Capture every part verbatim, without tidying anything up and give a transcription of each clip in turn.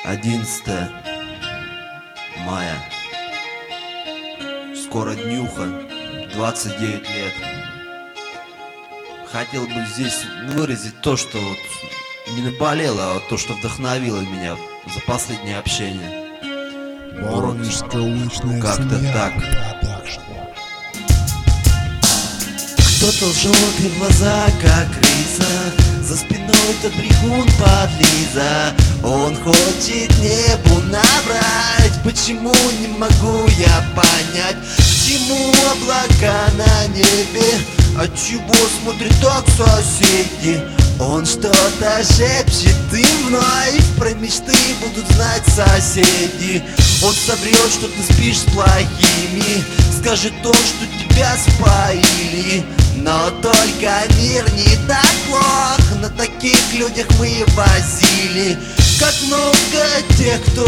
одиннадцатое мая. Скоро днюха, двадцать девять лет. Хотел бы здесь выразить то, что вот не наболело, а вот то, что вдохновило меня за последнее общение. Воронежская уличная Как-то семья так. продакшн. Кто-то лжет и глаза, как крыса, за спиной тот брехун подлиза. Он хочет небу набрать. Почему не могу я понять, к чему облака на небе, отчего смотрят так соседи? Он что-то шепчет, и вновь про мечты будут знать соседи. Он соврет, что ты спишь с плохими, скажет то, что тебя споили. Но только мир не так плох, на таких людях мы возили. Как много тех, кто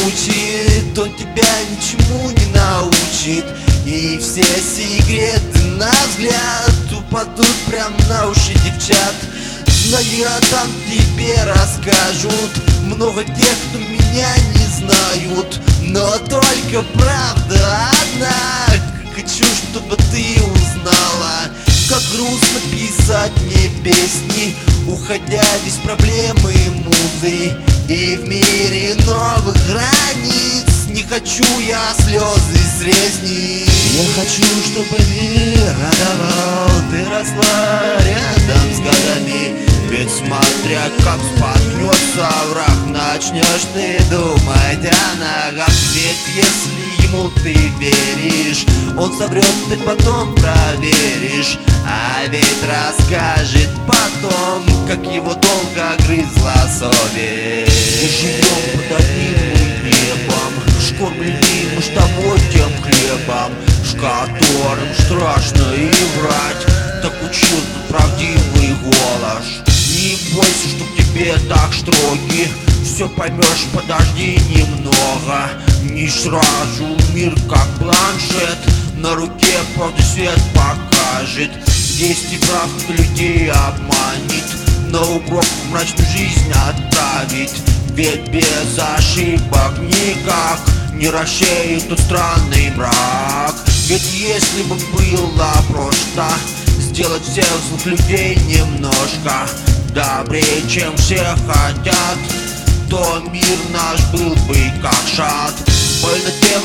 сучит, он тебя ничему не научит. И все секреты, на взгляд, упадут прям на уши девчат. Знаю, там тебе расскажут много тех, кто меня не знают, но только правда одна. Хочу, чтобы ты узнала, как грустно писать мне песни, уходя без проблемы музы. И в мире новых границ не хочу я слезы с резни. Я хочу, чтобы мир радовал, ты росла рядом с годами. Ведь смотря как споткнется враг, начнешь ты думать о ногах. Ведь если ему ты веришь, он соврет, ты потом проверишь. А ведь расскажет потом, как его долго грызла совесть. И живем под одним небом, скормленным штаботем хлебом, с которым страшно и врать, так учил правдивый голос. Не бойся, что к тебе так строги, все поймешь, подожди немного. Не сразу мир как планшет, на руке правда свет покажет. Есть и правда людей обманет, на урок в мрачную жизнь отправить. Ведь без ошибок никак не рассеет тот странный мрак. Ведь если бы было просто сделать всех злых людей немножко добрее, чем все хотят, то мир наш был бы как шат. Больно тем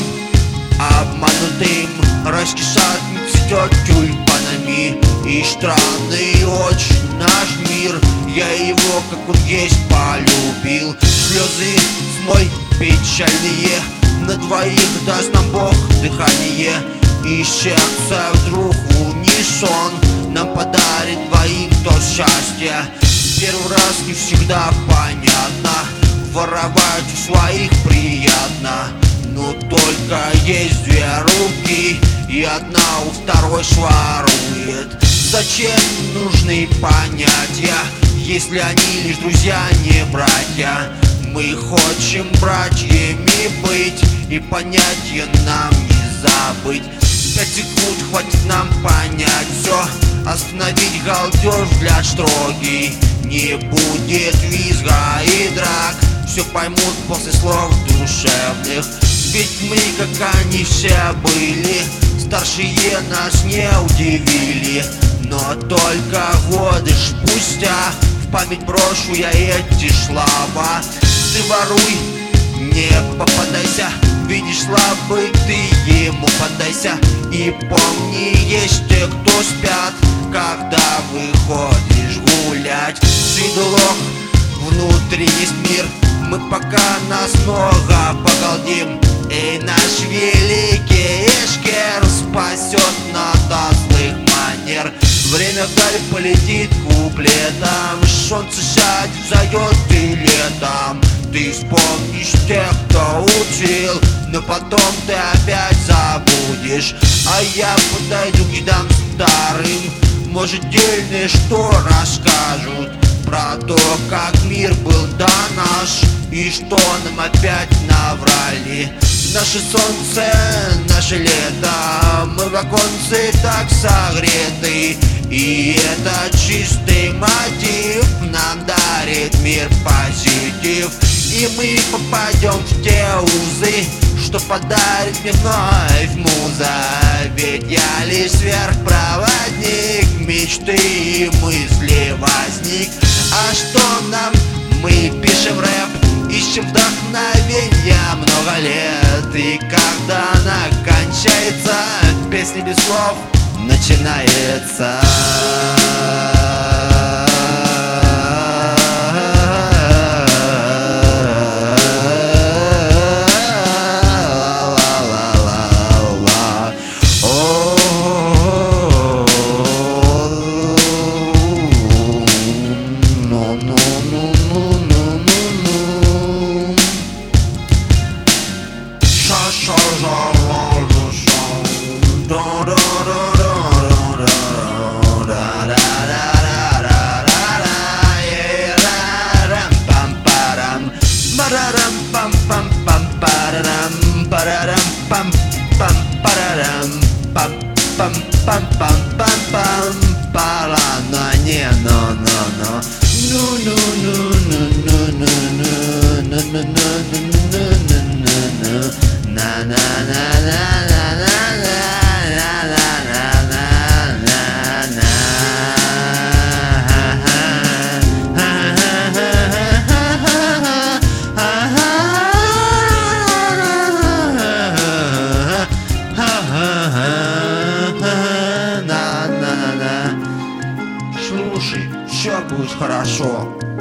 обманутым, раскисать не цветет тюльпанами. И странный очень наш мир, я его, как он есть, полюбил. Слезы смой печальные, на двоих даст нам Бог дыхание. И сердце вдруг в унисон нам подарит двоим то счастье. Первый раз не всегда понятно, воровать у своих приятно. Но только есть две руки, и одна у второй сворует. Зачем нужны понятия, если они лишь друзья, не братья? Мы хотим братьями быть, и понятия нам не забыть. Пять секунд хватит нам понять все, остановить галдеж взгляд строгий. Не будет визга и драк, все поймут после слов душевных. Ведь мы, как они все были, старшие нас не удивили. Но только годы спустя в память брошу я эти слова. Ты воруй, не попадайся, видишь слабый, ты ему поддайся. И помни, есть те, кто спят, когда выходишь гулять. С виду лох, внутри есть мир, мы пока нас много погалдим. И наш великий Эшкер спасет нас от злых манер. Время вдаль полетит куплетом, солнце сядет, взойдет и летом. Ты вспомнишь тех, кто учил, но потом ты опять забудешь. А я подойду к дедам старым, может, дельные что расскажут про то, как мир был до наш, и что нам опять наврали. Наше солнце, наше лето, мы в оконце так согреты. И этот чистый мотив нам дарит мир позитив. И мы попадем в те узы, что подарит мне вновь муза. Ведь я лишь сверхпроводник, мечты и мысли возник. А что нам? Мы пишем рэп, ищем вдохновенья много лет. И когда она кончается, песня без слов начинается. Слушай, все будет хорошо.